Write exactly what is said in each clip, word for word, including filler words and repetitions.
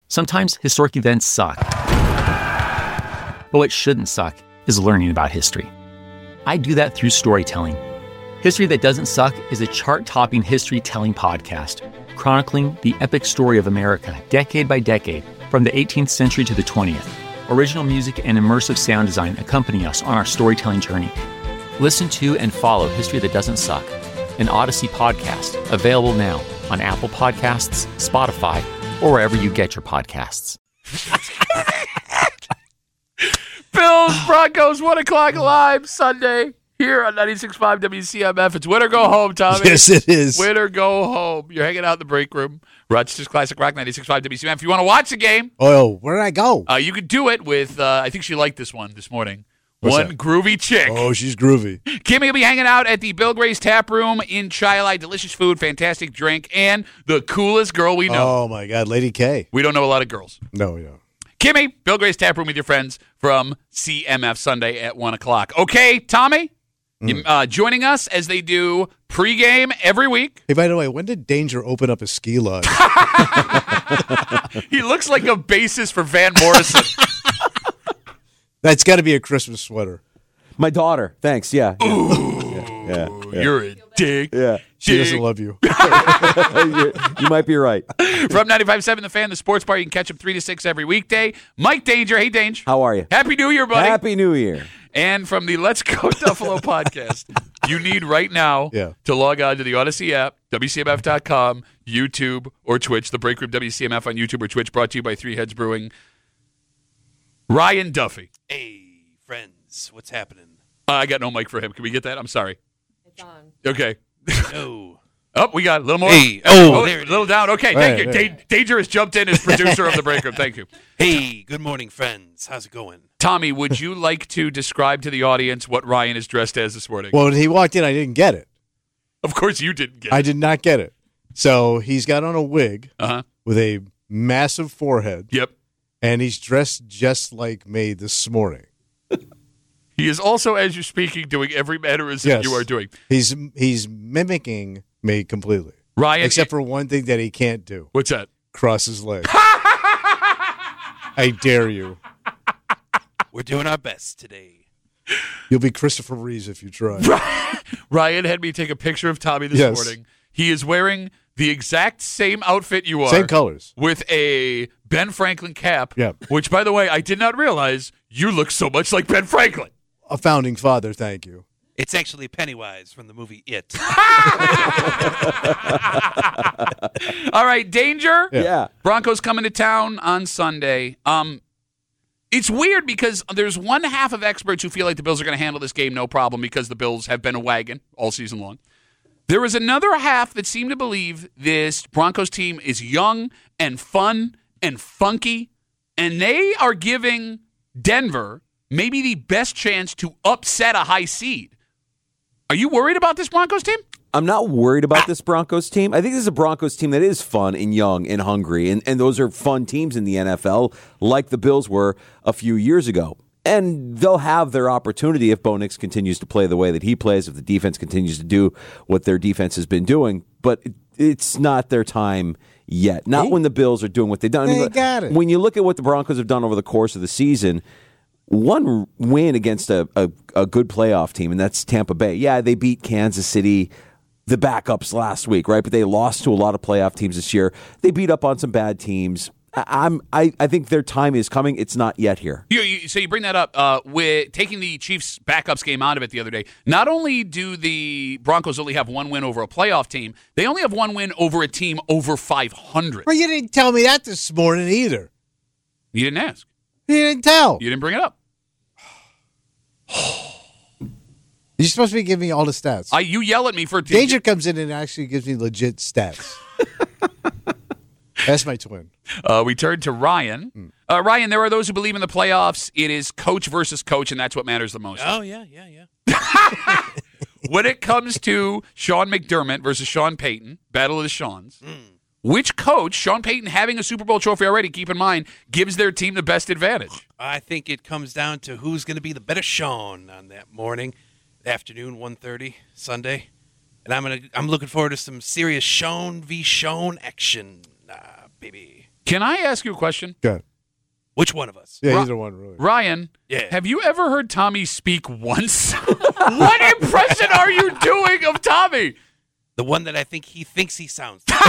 Sometimes historic events suck. But what shouldn't suck is learning about history. I do that through storytelling. History That Doesn't Suck is a chart-topping history-telling podcast, chronicling the epic story of America, decade by decade, from the eighteenth century to the twentieth. Original music and immersive sound design accompany us on our storytelling journey. Listen to and follow History That Doesn't Suck, an Odyssey podcast, available now on Apple Podcasts, Spotify, or wherever you get your podcasts. Bills, Broncos, one o'clock live Sunday here on ninety-six point five W C M F. It's win or go home, Tommy. Yes, it is. Win or go home. You're hanging out in the break room. Rochester's Classic Rock, ninety-six point five W C M F. If you want to watch the game, oh, where did I go? Uh, you could do it with, uh, I think she liked this one this morning. What's one that? groovy chick. Oh, she's groovy. Kimmy will be hanging out at the Bill Gray's Tap Room in Chi-Li. Delicious food, fantastic drink, and the coolest girl we know. Oh, my God, Lady K. We don't know a lot of girls. No, yeah. Kimmy, Bill Gray's Tap Room with your friends from C M F Sunday at one o'clock. Okay, Tommy, Mm. you, uh, joining us as they do pregame every week. Hey, by the way, when did Danger open up a ski lodge? He looks like a bassist for Van Morrison. That's got to be a Christmas sweater. My daughter. Thanks. Yeah. Ooh, yeah, yeah, yeah. You're a dick. Yeah. She Dick. doesn't love you. you, you might be right. From ninety-five point seven The Fan, the Sports Bar, you can catch up three to six every weekday. Mike Danger. Hey, Danger. How are you? Happy New Year, buddy. Happy New Year. And from the Let's Go Duffalo podcast, you need right now Yeah. to log on to the Odyssey app, W C M F dot com, YouTube, or Twitch. The Break Room W C M F on YouTube or Twitch, brought to you by Three Heads Brewing. Ryan Duffy. Hey, friends, what's happening? Uh, I got no mic for him. Can we get that? I'm sorry. It's on. Okay. No. Oh, we got a little more. Hey, oh, oh, a there it little is. down. Okay, thank Right, you. right. Da- Danger has jumped in as producer of the Break Room. Thank you. Hey, good morning, friends. How's it going? Tommy, would you like to describe to the audience what Ryan is dressed as this morning? Well, when he walked in, I didn't get it. Of course you didn't get I it. did not get it. So he's got on a wig Uh-huh. with a massive forehead, Yep. and he's dressed just like me this morning. He is also, as you're speaking, doing every mannerism Yes. you are doing. He's he's mimicking me completely, Ryan, except for one thing that he can't do: what's that? cross his legs. I dare you. We're doing our best today. You'll be Christopher Reeves if you try. Ryan had me take a picture of Tommy this Yes. morning. He is wearing the exact same outfit you are. Same colors. With a Ben Franklin cap. Yep. Which, by the way, I did not realize you look so much like Ben Franklin. A founding father, thank you. It's actually Pennywise from the movie It. All right, Danger. Yeah. Yeah. Broncos coming to town on Sunday. Um, it's weird because there's one half of experts who feel like the Bills are going to handle this game no problem because the Bills have been a wagon all season long. There is another half that seem to believe this Broncos team is young and fun and funky, and they are giving Denver maybe the best chance to upset a high seed. Are you worried about this Broncos team? I'm not worried about this Broncos team. I think this is a Broncos team that is fun and young and hungry, and, and those are fun teams in the N F L, like the Bills were a few years ago. And they'll have their opportunity if Bo Nix continues to play the way that he plays, if the defense continues to do what their defense has been doing. But it, it's not their time yet. Not Ooh. when the Bills are doing what they've done. I mean, They got it. When you look at what the Broncos have done over the course of the season, one win against a, a, a good playoff team, and that's Tampa Bay. Yeah, they beat Kansas City, the backups last week, right? But they lost to a lot of playoff teams this year. They beat up on some bad teams. I, I'm, I, I think their time is coming. It's not yet here. You, you, so you bring that up uh, with taking the Chiefs backups game out of it the other day. Not only do the Broncos only have one win over a playoff team, they only have one win over a team over five hundred. Well, you didn't tell me that this morning either. You didn't ask. You didn't tell. You didn't bring it up. You're supposed to be giving me all the stats. I, you yell at me for Danger comes in and actually gives me legit stats. That's my twin. Uh, we turn to Ryan. Uh, Ryan, there are those who believe in the playoffs. It is coach versus coach, and that's what matters the most. Oh, yeah, yeah, yeah. When it comes to Sean McDermott versus Sean Payton, Battle of the Seans, which coach, Sean Payton having a Super Bowl trophy already, keep in mind, gives their team the best advantage? I think it comes down to who's going to be the better Sean on that morning, afternoon, one thirty, Sunday. And I'm gonna, I'm looking forward to some serious Sean v. Sean action, uh, baby. Can I ask you a question? Good. Which one of us? Yeah, Ri- either one, really. Ryan, Yeah. have you ever heard Tommy speak once? What impression are you doing of Tommy? The one that I think he thinks he sounds. Hey,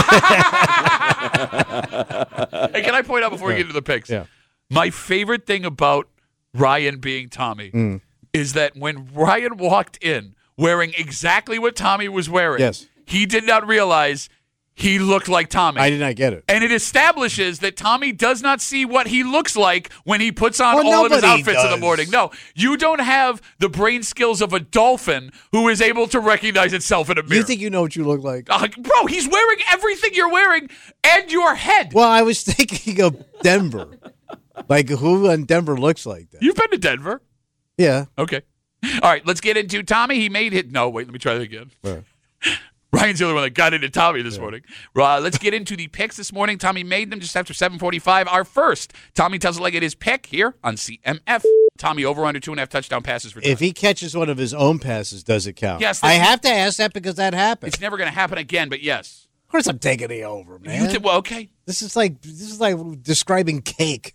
can I point out before we get into the picks? Yeah. My favorite thing about Ryan being Tommy Mm. is that when Ryan walked in wearing exactly what Tommy was wearing, Yes. he did not realize he looked like Tommy. I did not get it. And it establishes that Tommy does not see what he looks like when he puts on Well, all of his nobody outfits in the does. morning. No, you don't have the brain skills of a dolphin who is able to recognize itself in a mirror. You think you know what you look like? Uh, bro, he's wearing everything you're wearing and your head. Well, I was thinking of Denver. Like, who in Denver looks like that? You've been to Denver. Yeah. Okay. All right, let's get into Tommy. He made it. No, wait, let me try that again. Right. Ryan's the only one that got into Tommy this morning. Uh, let's get into the picks this morning. Tommy made them just after seven forty-five. Our first, Tommy tells it like it is pick here on C M F. Tommy over under two and a half touchdown passes for If Josh. he catches one of his own passes, does it count? Yes, I that's- have to ask that because that happened. It's never going to happen again, but yes. Of course, I'm taking the over, man. You th- well, okay. this is like this is like describing cake.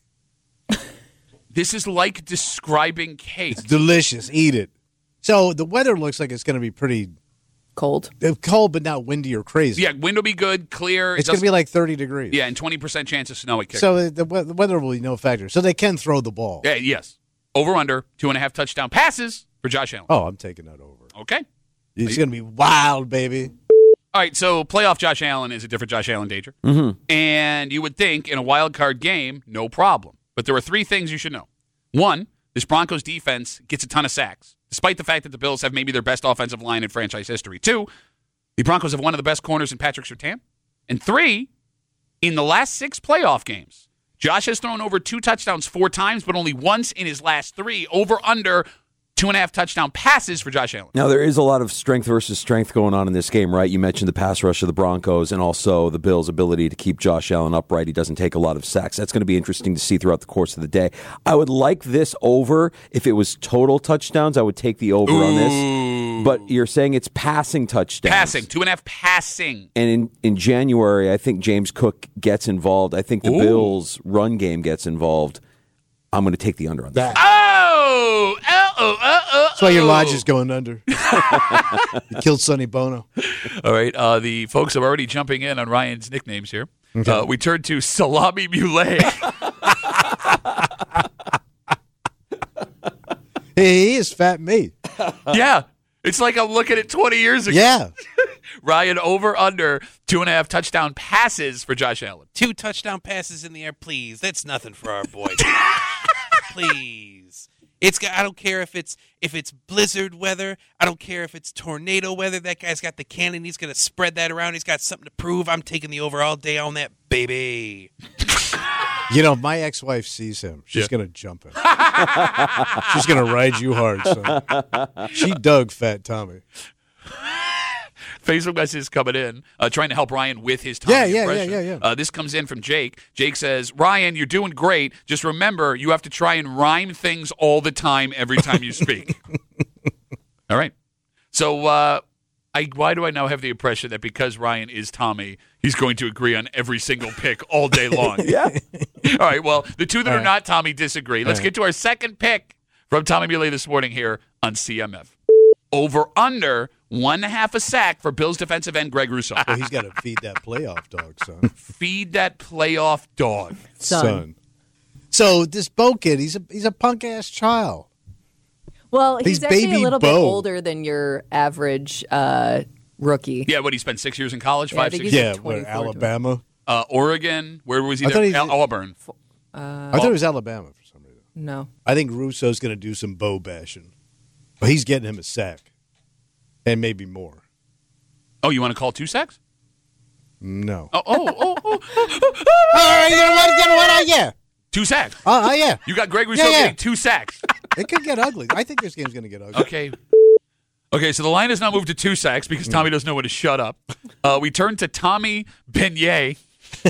This is like describing cake. It's delicious. Eat it. So the weather looks like it's going to be pretty Cold. uh, cold, but not windy or crazy. Yeah, wind will be good, clear. It it's going to doesn't- be like thirty degrees. yeah, and twenty percent chance of snow at kick. So the, we- the weather will be no factor. So they can throw the ball. yeah, yes. Over under two and a half touchdown passes for Josh Allen. Oh, I'm taking that over. Okay. It's going to be wild, baby. All right, so playoff Josh Allen is a different Josh Allen danger. Mm-hmm. And you would think in a wild card game, no problem. But there are three things you should know. One, this Broncos defense gets a ton of sacks, despite the fact that the Bills have maybe their best offensive line in franchise history. Two, the Broncos have one of the best corners in Patrick Surtain. And three, in the last six playoff games, Josh has thrown over two touchdowns four times, but only once in his last three. Over under two and a half touchdown passes for Josh Allen. Now, there is a lot of strength versus strength going on in this game, right? You mentioned the pass rush of the Broncos and also the Bills' ability to keep Josh Allen upright. He doesn't take a lot of sacks. That's going to be interesting to see throughout the course of the day. I would like this over. If it was total touchdowns, I would take the over on this. But you're saying it's passing touchdowns. Passing, two and a half passing. And in, in January, I think James Cook gets involved. I think the Ooh. Bills' run game gets involved. I'm going to take the under on that. Oh, oh, oh, oh, oh. That's why your lodge is going under. You killed Sonny Bono. All right, uh, the folks are already jumping in on Ryan's nicknames here. Uh, we turn to Salami Muley. Hey, he is fat meat. Yeah, it's like I'm looking at twenty years ago. Yeah. Ryan over under two and a half touchdown passes for Josh Allen. Two touchdown passes in the air, please. That's nothing for our boy. Please. It's got, I don't care if it's if it's blizzard weather. I don't care if it's tornado weather. That guy's got the cannon. He's going to spread that around. He's got something to prove. I'm taking the over all day on that, baby. You know, my ex-wife sees him. She's Yeah. going to jump him. She's going to ride you hard, son. She dug Fat Tommy. Facebook messages coming in, uh, trying to help Ryan with his Tommy Yeah, yeah, impression. yeah, yeah, yeah. Uh, this comes in from Jake. Jake says, Ryan, you're doing great. Just remember, you have to try and rhyme things all the time every time you speak. All right. So uh, I, why do I now have the impression that because Ryan is Tommy, he's going to agree on every single pick all day long? Yeah. All right, well, the two that All are right. not Tommy disagree. Let's All get to our second pick from Tommy Muley this morning here on C M F. Over under one half a sack for Bills defensive end Greg Rousseau. Well, he's got to feed that playoff dog, son. Feed that playoff dog. Son. So this Bo kid, he's a he's a punk ass child. Well, he's, He's actually baby a little bit Bo. older than your average uh, rookie. Yeah, what, he spent six years in college? Yeah, I Five, think six he's years? Yeah, like what, twenty-four, Alabama. Uh, Oregon. Where was he I there? thought he- Al- Auburn. I thought it was Alabama for some reason. No. I think Russo's going to do some Bo bashing, but he's getting him a sack, and maybe more. Oh, you want to call two sacks? No. Oh, oh, oh, oh, oh, All right, you know what? You know what? Uh, yeah. two sacks. Oh, uh, yeah. You got Greg Rousseau Yeah, yeah. getting two sacks. It could get ugly. I think this game's going to get ugly. Okay. Okay, so the line has now moved to two sacks because Tommy doesn't know when to shut up. Uh, we turn to Tommy Beignet.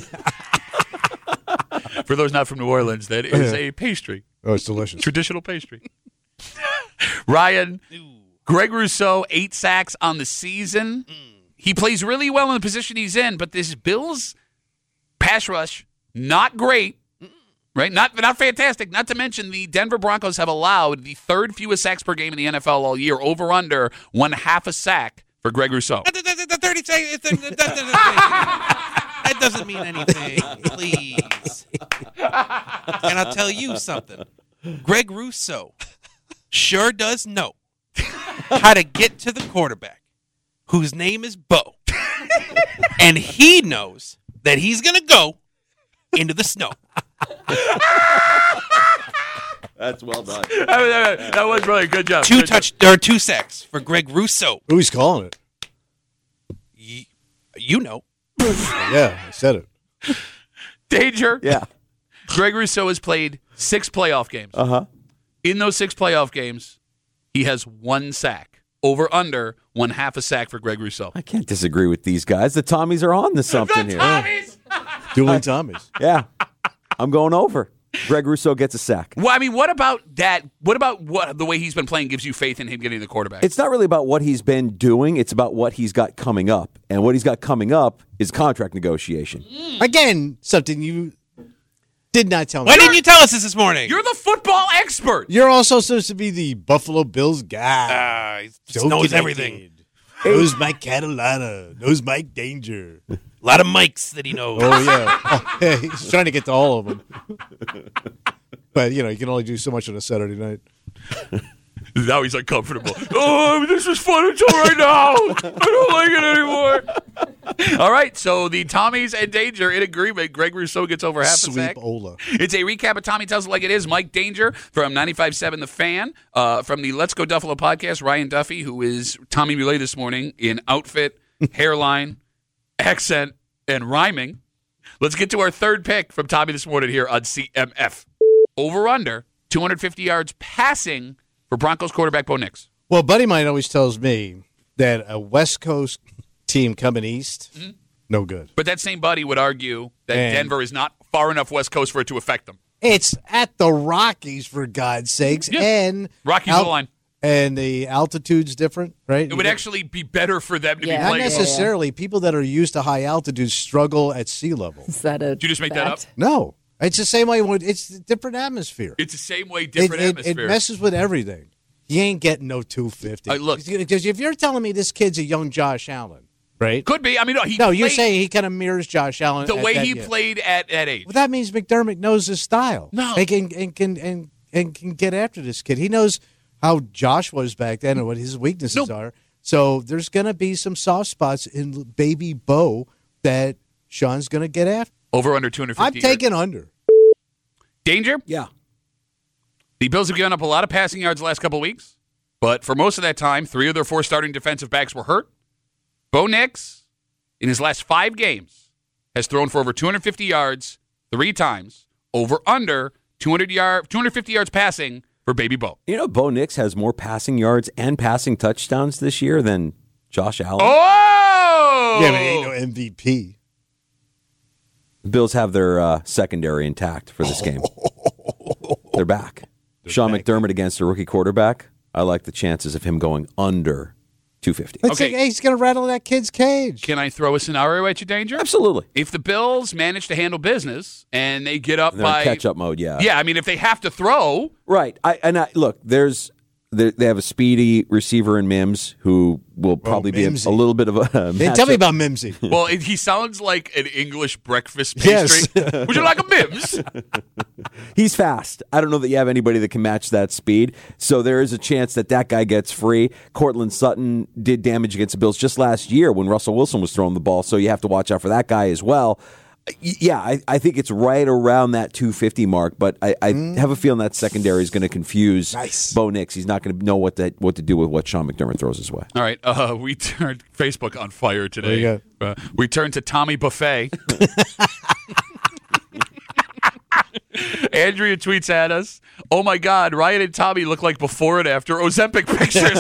For those not from New Orleans, that is a pastry, Oh, it's delicious. traditional pastry. Ryan, Greg Rousseau, eight sacks on the season. He plays really well in the position he's in, but this Bills pass rush, Not great, right? Not not fantastic. Not to mention the Denver Broncos have allowed the third fewest sacks per game in the N F L all year, over under one half a sack for Greg Rousseau. thirty seconds. That doesn't mean anything, please. And I'll tell you something. Greg Rousseau sure does know how to get to the quarterback, whose name is Bo. And he knows that he's going to go into the snow. That's well done. that, that was really a good job. Two good touch job. or two sacks for Greg Rousseau. Who's calling it? Y- You know. Yeah, I said it. Danger. Yeah. Greg Rousseau has played six playoff games. Uh huh. In those six playoff games, he has one sack. Over under one half a sack for Greg Rousseau. I can't disagree with these guys. The Tommies are on to something here. Tommies! Dueling Tommies. Yeah. I'm going over. Greg Rousseau gets a sack. Well, I mean, what about that? What about what the way he's been playing gives you faith in him getting the quarterback? It's not really about what he's been doing. It's about what he's got coming up. And what he's got coming up is contract negotiation. Again, something you did not tell me. Why didn't you tell us this this morning? You're the football expert. You're also supposed to be the Buffalo Bills guy. Ah, he just So knows connected. everything. Knows Mike Catalana. Knows Mike Danger. A lot of mics that he knows. Oh, yeah. Oh, yeah. He's trying to get to all of them. But, you know, you can only do so much on a Saturday night. Now he's uncomfortable. Oh, this is fun until right now. I don't like it anymore. All right, so the Tommies and Danger in agreement. Greg Rousseau gets over half a Sweep sack. Ola. It's a recap of Tommy Tells It Like It Is. Mike Danger from ninety-five point seven The Fan. Uh, from the Let's Go Duffalo podcast, Ryan Duffy, who is Tommy Muley this morning in outfit, hairline, accent, and rhyming. Let's get to our third pick from Tommy this morning here on C M F. Over under two hundred fifty yards passing for Broncos quarterback Bo Nix. Well, a buddy of mine always tells me that a West Coast team coming east, mm-hmm. no good. But that same buddy would argue that And Denver is not far enough West Coast for it to affect them. It's at the Rockies, for God's sakes. Yeah. And Rockies al- the line. And the altitude's different, right? It would actually be better for them to Yeah. be Not playing. necessarily. People that are used to high altitude struggle at sea level. Is that a Did you just make that fact? up? No. It's the same way. when- It's a different atmosphere. It's the same way, It, different it, atmosphere. it messes with everything. You ain't getting no two fifty. Uh, look. Because if you're telling me this kid's a young Josh Allen, right? Could be. I mean, no, he No, you're played saying he kind of mirrors Josh Allen. the at way that he year. played at that age. Well, that means McDermott knows his style. No. and can and can and, and can get after this kid. He knows how Josh was back then and what his weaknesses No. are. So there's going to be some soft spots in baby Bo that Sean's going to get after. Over under two hundred fifty I'm yards. taking under. Danger? Yeah. The Bills have given up a lot of passing yards the last couple of weeks, but for most of that time, three of their four starting defensive backs were hurt. Bo Nix, in his last five games, has thrown for over two hundred fifty yards three times, over under two hundred yard, two hundred fifty yards passing for Baby Bo. You know, Bo Nix has more passing yards and passing touchdowns this year than Josh Allen. Oh! Yeah, but he ain't no M V P. The Bills have their uh, secondary intact for this game. They're back. They're Sean back. McDermott against a rookie quarterback. I like the chances of him going under two fifty. Let's Okay. say, hey, he's going to rattle that kid's cage. Can I throw a scenario at you, Danger? Absolutely. If the Bills manage to handle business and they get up They're by in catch-up mode, yeah. yeah, I mean, if they have to throw, Right. I and I look, there's they they have a speedy receiver in Mims who will probably be a, Mimsy. a little bit of a Hey, tell me matchup. about Mimsy. well, it, he sounds like an English breakfast Yes. pastry. Would you like a Mims? He's fast. I don't know that you have anybody that can match that speed. So there is a chance that that guy gets free. Cortland Sutton did damage against the Bills just last year when Russell Wilson was throwing the ball. So you have to watch out for that guy as well. Y- Yeah, I, I think it's right around that two fifty mark, but I, I have a feeling that secondary is going to confuse Nice. Bo Nix. He's not going to know what to, what to do with what Sean McDermott throws his way. All right, uh, we turned Facebook on fire today. There you Uh, we turned to Tommy Buffet. Andrea tweets at us, "Oh my God, Ryan and Tommy look like before and after Ozempic pictures."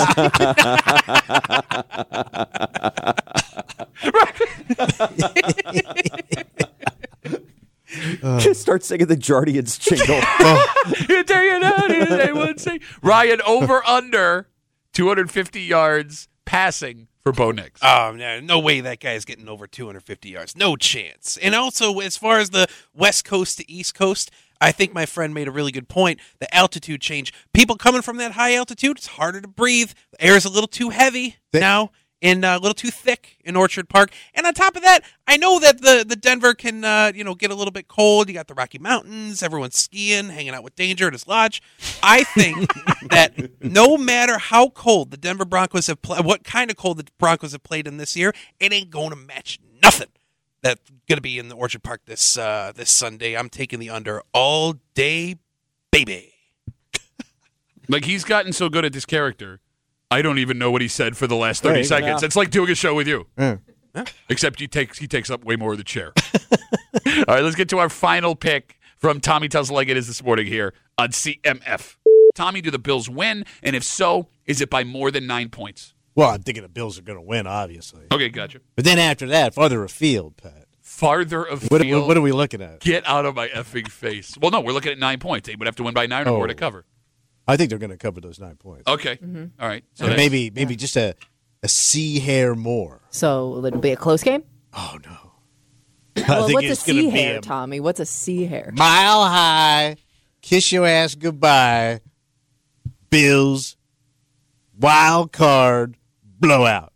Just start singing the Jardians jingle. You tell you now, they would say. Ryan, over under two hundred fifty yards passing for for Bo Nix. Oh, no, no way that guy's getting over two hundred fifty yards. No chance. And also, as far as the West Coast to East Coast, I think my friend made a really good point. The altitude change. People coming from that high altitude, it's harder to breathe. The air is a little too heavy Thick. now and uh, a little too thick in Orchard Park. And on top of that, I know that the, the Denver can uh, you know get a little bit cold. You got the Rocky Mountains. Everyone's skiing, hanging out with Danger at his lodge. I think that no matter how cold the Denver Broncos have played, what kind of cold the Broncos have played in this year, it ain't going to match nothing that's going to be in the Orchard Park this uh, this Sunday. I'm taking the under all day, baby. Like, he's gotten so good at this character, I don't even know what he said for the last thirty Right, seconds. yeah. It's like doing a show with you. Yeah. Except he takes he takes up way more of the chair. All right, let's get to our final pick from Tommy Tells Like It Is this morning here on C M F. Tommy, do the Bills win? And if so, is it by more than nine points? Well, I'm thinking the Bills are going to win, obviously. Okay, gotcha. But then after that, farther afield, Pat. Farther afield. What, what, what are we looking at? Get out of my effing face. Well, no, we're looking at nine points. They would have to win by nine or Oh. more to cover. I think they're going to cover those nine points. Okay. All right. So And that's- maybe maybe just a, a sea hair more. So it'll be a close game? Oh, no. Well, think what's a it's gonna sea be hair, a- Tommy? What's a sea hair? Mile high, kiss your ass goodbye, Bills, wild card, blowout.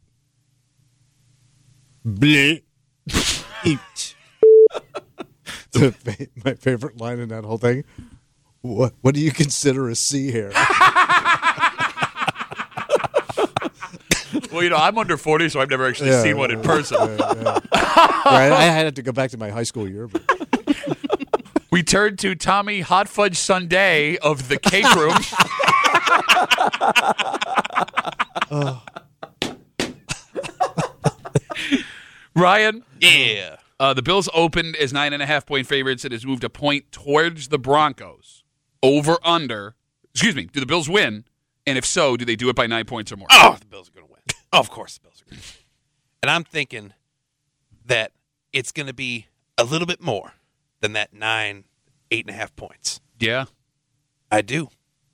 Bleh. Eat. The fa- my favorite line in that whole thing. What What do you consider a sea hair? Well, you know, I'm under forty, so I've never actually Yeah, seen one in person. Yeah, yeah. Right, I had to go back to my high school yearbook. We turn to Tommy Hot Fudge Sundae of the Cake Room. Ryan, Yeah. uh, the Bills opened as nine and a half point favorites. It has moved a point towards the Broncos. Over under. Excuse me. Do the Bills win? And if so, do they do it by nine points or more? Oh, the Bills are going to win. Oh, of course the Bills are going to win. And I'm thinking that it's going to be a little bit more than that nine, eight and a half points. Yeah. I do.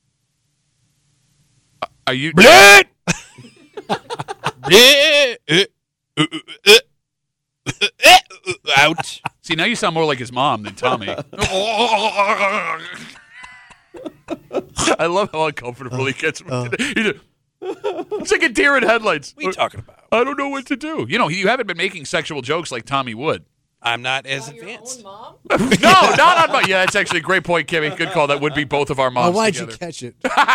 Are you? Blood! Blood! Uh, uh, uh, uh, uh, Ouch. See, now you sound more like his mom than Tommy. I love how uncomfortable he gets. With it. He just, it's like a deer in headlights. What are you talking about? I don't know what to do. You know, you haven't been making sexual jokes like Tommy would. I'm not as advanced. mom? No, not on my. Yeah, that's actually a great point, Kimmy. Good call. That would be both of our Oh, moms why'd together. you catch it?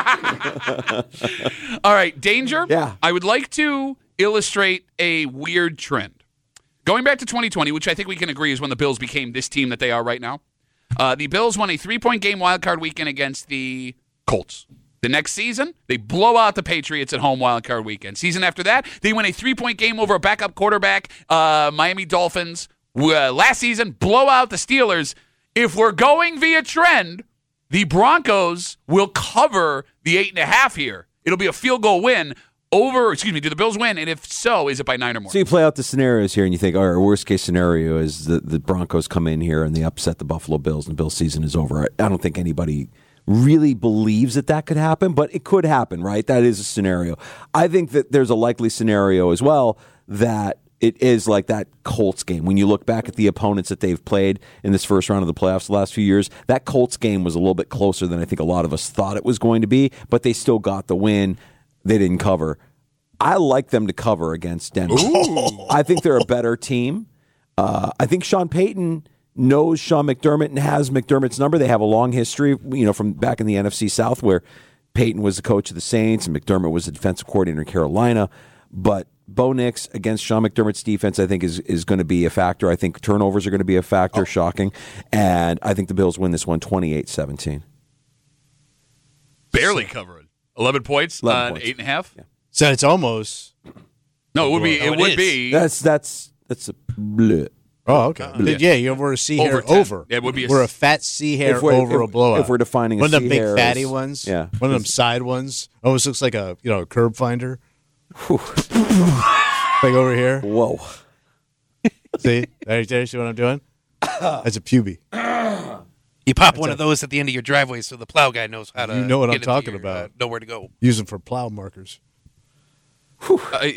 All right, Danger. Yeah. I would like to illustrate a weird trend. Going back to twenty twenty, which I think we can agree is when the Bills became this team that they are right now. Uh, the Bills won a three-point game wildcard weekend against the Colts. The next season, they blow out the Patriots at home wildcard weekend. Season after that, they win a three-point game over a backup quarterback, uh, Miami Dolphins. Uh, last season, blow out the Steelers. If we're going via trend, the Broncos will cover the eight and a half here. It'll be a field goal win over, excuse me, do the Bills win? And if so, is it by nine or more? So you play out the scenarios here, and you think, all right, worst case scenario is the, the Broncos come in here and they upset the Buffalo Bills, and the Bills' season is over. I, I don't think anybody really believes that that could happen, but it could happen, right? That is a scenario. I think that there's a likely scenario as well that it is like that Colts game. When you look back at the opponents that they've played in this first round of the playoffs the last few years, that Colts game was a little bit closer than I think a lot of us thought it was going to be, but they still got the win. They didn't cover. I like them to cover against Denver. I think they're a better team. Uh, I think Sean Payton knows Sean McDermott and has McDermott's number. They have a long history, you know, from back in the N F C South where Payton was the coach of the Saints and McDermott was the defensive coordinator in Carolina. But Bo Nix against Sean McDermott's defense, I think, is, is going to be a factor. I think turnovers are going to be a factor, oh. shocking. And I think the Bills win this one twenty-eight seventeen. Barely covering. eleven points eleven on points. eight and a half? Yeah. So it's almost. No, it would be. Oh, It it would is. be. That's that's that's a bleh. Oh, okay. Then, yeah, you we're a sea Over hair ten. over. Yeah, it would be a we're a s- fat sea hair If we're- over if- a blowout. if we're defining a one of sea the big hair fatty as- ones. yeah. One of them side ones. Almost looks like a you know a curb finder. Like over here. Whoa. See, right there. See what I'm doing? That's a pubie. You pop one of those at the end of your driveway so the plow guy knows how to. You know what get I'm into talking your, about. Uh, know where to go. Use them for plow markers. Uh, it-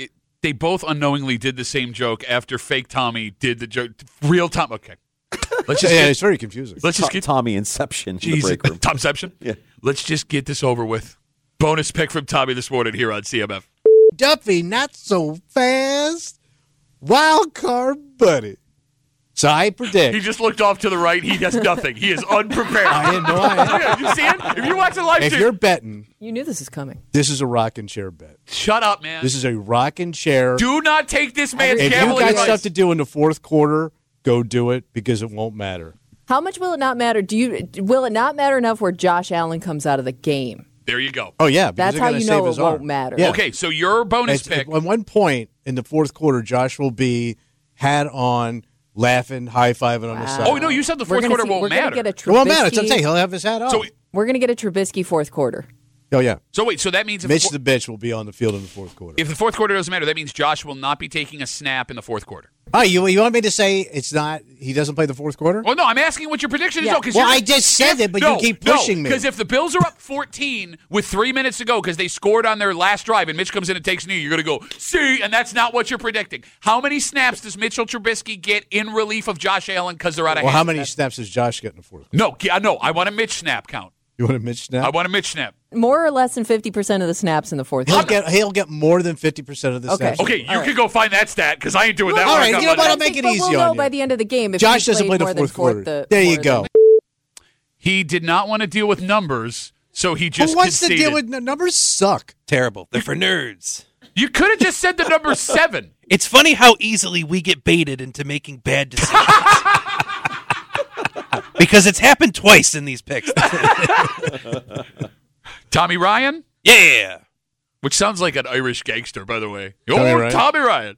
they both unknowingly did the same joke after fake Tommy did the joke. Real Tom. Okay. Let's just yeah, get, it's very confusing. let's just To- get Tommy Inception in the Jeez, break room. Tomception. Yeah. Let's just get this over with. Bonus pick from Tommy this morning here on C M F. Duffy, not so fast. Wild card buddy. So I predict. He just looked off to the right. He has nothing. He is unprepared. I didn't know I had. You see it? If you watch the live If stream, you're betting, You knew this is coming. this is a rocking chair bet. shut up, man. This is a rocking chair. Do not take this man's If you gambling got advice. stuff to do in the fourth quarter, go do it because it won't matter. How much will it not matter? Do you will it not matter enough where Josh Allen comes out of the game? There you go. Oh yeah, because That's they're how gonna you save know his it won't arm. matter. Yeah. Okay, so your bonus It's- pick. At one point in the fourth quarter, Josh will be hat on, laughing, high fiving on the Wow. side. Oh, no, you said the We're fourth gonna quarter see- won't we're matter. Gonna get a It won't matter. Trubisky- It's what I'm saying. He'll have his hat on. So, We're going to get a Trubisky fourth quarter. oh yeah, so wait, so that means if Mitch the, the bitch will be on the field in the fourth quarter. if the fourth quarter doesn't matter, that means Josh will not be taking a snap in the fourth quarter. Oh, you you want me to say it's not? He doesn't play the fourth quarter? Well, no, I'm asking what your prediction is. Yeah. though, 'cause Well, you're- I just said if- it, but no, you keep no, pushing me. Because if the Bills are up fourteen with three minutes to go because they scored on their last drive and Mitch comes in and takes a knee, you're going to go, see, and that's not what you're predicting. How many snaps does Mitchell Trubisky get in relief of Josh Allen because they're out of Well, hand? how many snaps does Josh get in the fourth? No, yeah, no, I want a Mitch snap count. You want a Mitch snap? I want a Mitch snap. More or less than fifty percent of the snaps in the fourth He'll quarter. get he'll get more than fifty percent of the Okay. snaps. Okay, you All can right. go find that stat because I ain't doing that. all when I right, got you know my- what? I'll I make think- it but easy we'll know on by you. the end of the game if Josh he doesn't played play the more than fourth fourth- quarter. the- There you more go. than- He did not want to deal with numbers, so he just Who wants to conceded. deal with n- numbers? Suck. Terrible. They're for nerds. You could have just said the number seven. It's funny how easily we get baited into making bad decisions. Because it's happened twice in these picks. Tommy Ryan, Yeah. which sounds like an Irish gangster, by the way. Tommy oh, Ryan? Tommy Ryan.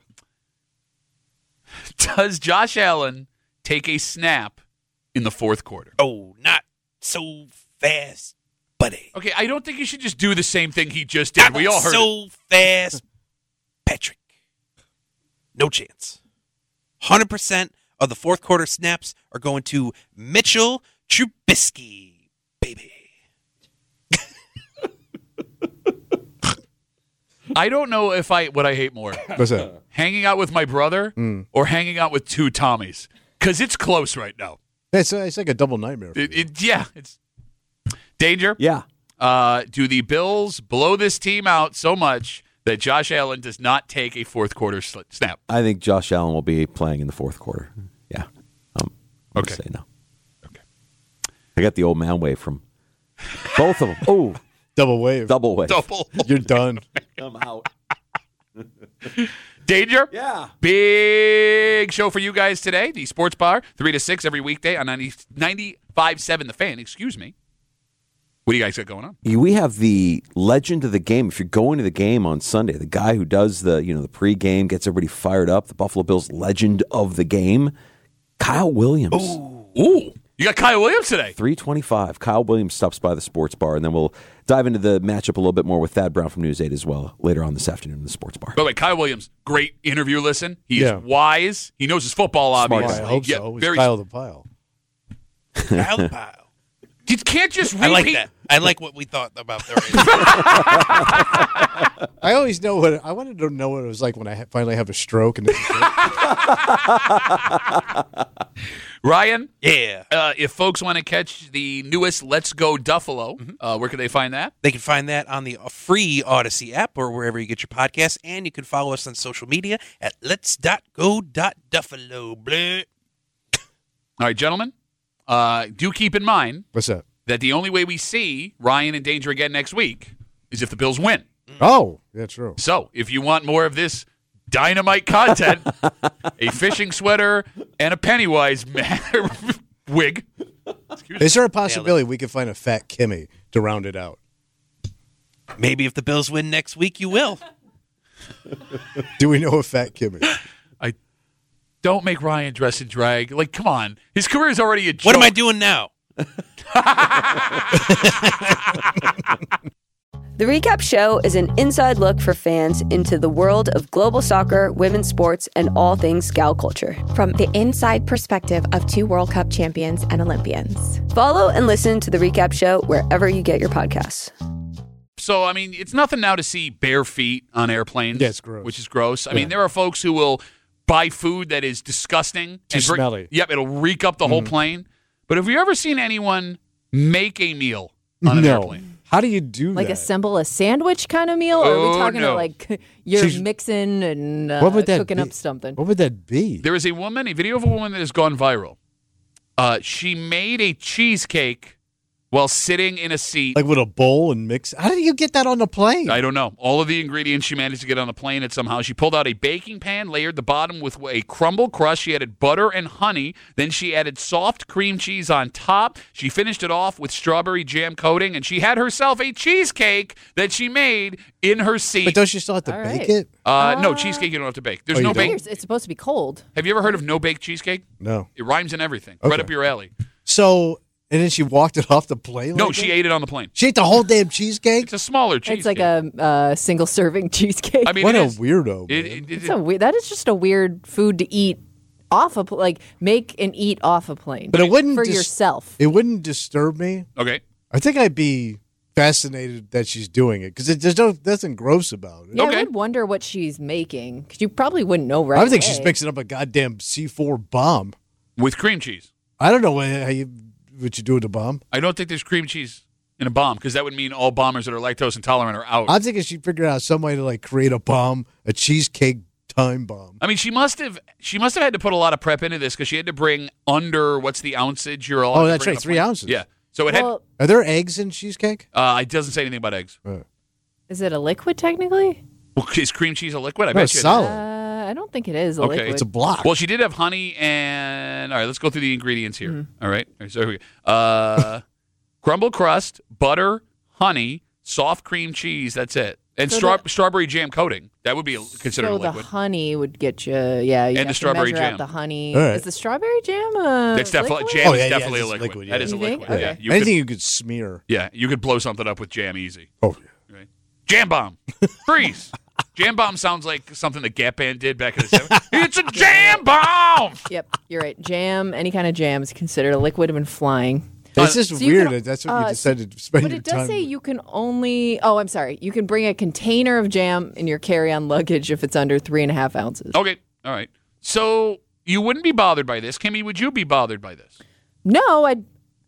Does Josh Allen take a snap in the fourth quarter? Oh, not so fast, buddy. Okay, I don't think you should just do the same thing he just did. Not We all heard it. so fast, Patrick. No chance. one hundred percent of the fourth quarter snaps are going to Mitchell Trubisky, baby. I don't know if I what I hate more. What's that? Hanging out with my brother or hanging out with two Tommies. Because it's close right now. It's, it's like a double nightmare. for It, you. it, yeah, it's danger. Yeah. Uh, do the Bills blow this team out so much that Josh Allen does not take a fourth quarter sl- snap? I think Josh Allen will be playing in the fourth quarter. Yeah. Um, I'm Okay. gonna say no. Okay. I got the old man wave from both of them. Oh, Double wave. double wave. Double. You're done. I'm out. Danger. Yeah. Big show for you guys today. The Sports Bar, three to six every weekday on ninety, ninety-five point seven The Fan. Excuse me. What do you guys got going on? We have the legend of the game. If you're going to the game on Sunday, the guy who does the you know the pregame, gets everybody fired up, the Buffalo Bills legend of the game, Kyle Williams. Ooh. You got Kyle Williams today. three twenty-five. Kyle Williams stops by the Sports Bar, and then we'll dive into the matchup a little bit more with Thad Brown from News eight as well later on this afternoon in the Sports Bar. By the way, Kyle Williams, great interview listen. He Yeah. is wise. He knows his football, Well, obviously. I hope Yeah, so. It's very. Kyle the Pile. Kyle Pyle. You can't just repeat. I like that. I like what we thought about the radio. I always know what I wanted to know what it was like when I ha- finally have a stroke. And Ryan, Yeah. uh, if folks want to catch the newest Let's Go Duffalo, uh, where can they find that? They can find that on the free Odyssey app or wherever you get your podcasts. And you can follow us on social media at lets dot go dot duffalo. Blah. All right, gentlemen, uh, do keep in mind What's that? that the only way we see Ryan in danger again next week is if the Bills win. Oh, yeah, true. So if you want more of this dynamite content, a fishing sweater and a Pennywise wig. Excuse me. Is there a possibility we could find a fat Kimmy to round it out? Maybe if the Bills win next week, you will. Do we know a fat Kimmy? I don't make Ryan dress in drag. Like, come on. His career is already a joke. What am I doing now? The Recap Show is an inside look for fans into the world of global soccer, women's sports, and all things gal culture. From the inside perspective of two World Cup champions and Olympians. Follow and listen to The Recap Show wherever you get your podcasts. So, I mean, it's nothing now to see bare feet on airplanes. Yeah, it's gross. Which is gross. I Yeah. mean, there are folks who will buy food that is disgusting. Too and bring- smelly. Yep, it'll reek up the whole Mhm. plane. But have you ever seen anyone make a meal on an no. airplane? How do you do Like that? assemble a sandwich kind of meal? Or are Oh, we talking no. about like you're She's- mixing and uh, What would that cooking be? up something? What would that be? There is a woman, a video of a woman that has gone viral. Uh, she made a cheesecake while sitting in a seat. Like with a bowl and mix? How do you get that on the plane? I don't know. All of the ingredients she managed to get on the plane, and somehow she pulled out a baking pan, layered the bottom with a crumble crust. She added butter and honey. Then she added soft cream cheese on top. She finished it off with strawberry jam coating, and she had herself a cheesecake that she made in her seat. But don't you still have to All bake right. it? Uh, no, cheesecake you don't have to bake. There's Oh, you no don't? bake. It's it's supposed to be cold. Have you ever heard of no bake cheesecake? No. It rhymes in everything. Right Okay. up your alley. So, and then she walked it off the plane? No, like she that? ate it on the plane. She ate the whole damn cheesecake? It's a smaller cheesecake. It's like a uh, single serving cheesecake. I mean, What it a is- weirdo. It, man. it, it, it's a weird, that is just a weird food to eat off a pl- like make and eat off a plane. But it wouldn't for dis- yourself. It wouldn't disturb me. okay. I think I'd be fascinated that she's doing it because it there's no nothing gross about it. Yeah, Okay. I would wonder what she's making because you probably wouldn't know right I would think away. she's mixing up a goddamn C four bomb. With cream cheese. I don't know what, how you what you do with a bomb. I don't think there's cream cheese in a bomb because that would mean all bombers that are lactose intolerant are out. I'm thinking she figured out some way to like create a bomb, a cheesecake time bomb. I mean, she must have she must have had to put a lot of prep into this because she had to bring under what's the ounceage you're allowed Oh, to that's bring right, on a three plane? ounces. Yeah. So it Well, Are there eggs in cheesecake? had. Uh, it doesn't say anything about eggs. Uh, is it a liquid technically? Well, is cream cheese a liquid? I no, bet it's you. it is. solid. Uh, I don't think it is a Okay. liquid. It's a block. Well, she did have honey and all right. Let's go through the ingredients here. Mm-hmm. All right. All right, so here we go. Uh, crumble crust, butter, honey, soft cream cheese. That's it. And So straw- the- strawberry jam coating. That would be considered so a the liquid. honey would get you, yeah. You And have the to strawberry measure out jam. the honey. All right. Is the strawberry jam a That's definitely liquid? jam Oh, is yeah, yeah, definitely a it's liquid. liquid, That yeah. is a You think? liquid. Yeah. Okay. You Anything could, you could smear. yeah, you could blow something up with jam easy. Oh, Right. Jam bomb. Freeze. Jam bomb sounds like something the Gap Band did back in the seventies. It's a jam bomb. Yep, you're right. Jam, any kind of jam is considered a liquid when flying. it's just so you weird can- that that's what uh, you decided to spend But your it does time. say you can only. Oh, I'm sorry. You can bring a container of jam in your carry-on luggage if it's under three and a half ounces. Okay. All right. So you wouldn't be bothered by this. Kimmy, would you be bothered by this? No, I.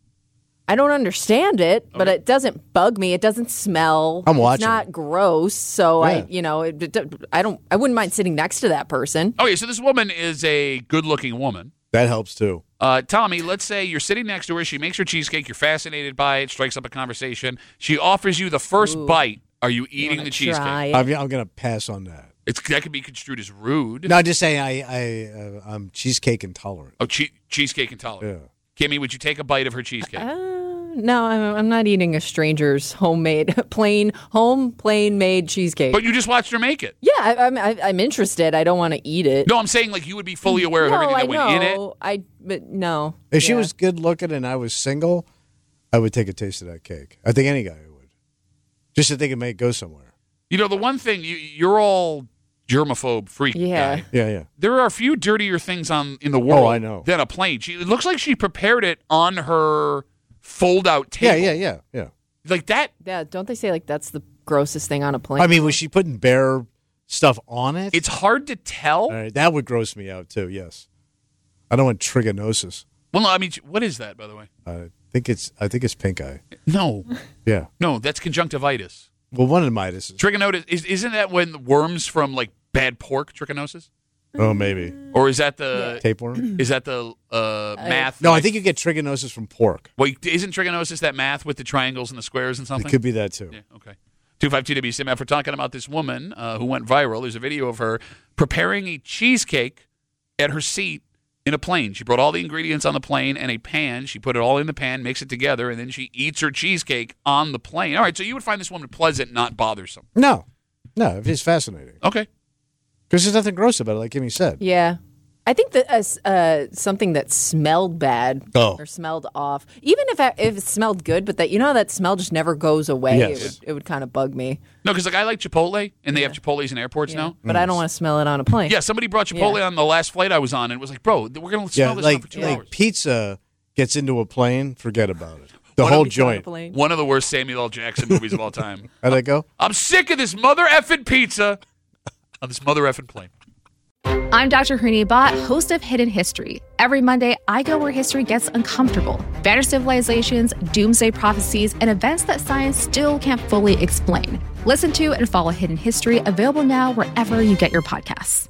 I don't understand it, but it doesn't bug me. It doesn't smell. I'm watching. It's not gross, so I, Yeah. you know, it, it, I don't. I wouldn't mind sitting next to that person. Okay, so this woman is a good-looking woman. That helps too. Uh, Tommy, let's say you're sitting next to her. She makes her cheesecake. You're fascinated by it. Strikes up a conversation. She offers you the first Ooh. bite. Are you You eating wanna the cheesecake? try it? I'm, I'm going to pass on that. It's that could be construed as rude. No, I'm just saying I, I, uh, I'm cheesecake intolerant. Oh, che- cheesecake intolerant. Yeah. Kimmy, would you take a bite of her cheesecake? Uh, no, I'm, I'm not eating a stranger's homemade, plain, home, plain made cheesecake. But you just watched her make it. yeah, I, I'm, I, I'm interested. I don't want to eat it. No, I'm saying like you would be fully aware of no, everything I that went in it. know. I, but no. If she Yeah. was good looking and I was single, I would take a taste of that cake. I think any guy would. Just to think it may go somewhere. You know, the one thing you, you're all germaphobe freak Yeah. guy. Yeah, yeah. There are few dirtier things on in the world Oh, I know. than a plane. She, it looks like she prepared it on her fold-out Yeah, table. yeah, yeah, yeah. Like that. Yeah, don't they say like that's the grossest thing on a plane? I mean, was she putting bare stuff on it? It's hard to tell. All right, that would gross me out too. Yes, I don't want trigonosis. Well, no, I mean, what is that, by the way? I think it's I think it's pink eye. No, Yeah. no, that's conjunctivitis. Well, one of Midas. Trichinosis is isn't that when worms from like bad pork trichinosis, Oh, maybe or is that the tapeworm. is that the uh, math? No, I like- think you get trigonosis from pork. Wait, isn't trichinosis that math with the triangles and the squares and It something? could be that too. Yeah, okay. two five two W C M F. We're talking about this woman uh, who went viral. There's a video of her preparing a cheesecake at her seat in a plane. She brought all the ingredients on the plane and a pan. She put it all in the pan, mix it together, and then she eats her cheesecake on the plane. All right, so you would find this woman pleasant, not bothersome. No, no, it's fascinating Okay. because there's nothing gross about it, like Kimmy said. yeah. I think that uh, s- uh, something that smelled bad Oh. or smelled off, even if I, if it smelled good, but that you know how that smell just never goes away. Yes. It would, it would kind of bug me. No, because like I like Chipotle, and they have Chipotles in airports Yeah. now. But I don't want to smell it on a plane. Yeah, somebody brought Chipotle Yeah. on the last flight I was on, and it was like, bro, we're going to smell Yeah, this like stuff for two like hours. pizza gets into a plane, forget about it. The One whole of- He's on the joint. plane. One of the worst Samuel L. Jackson movies of all time. How'd that go? I'm sick of this mother effing pizza on this mother effing plane. I'm Doctor Hooni Bhatt, host of Hidden History. Every Monday, I go where history gets uncomfortable. Vanished civilizations, doomsday prophecies, and events that science still can't fully explain. Listen to and follow Hidden History, available now wherever you get your podcasts.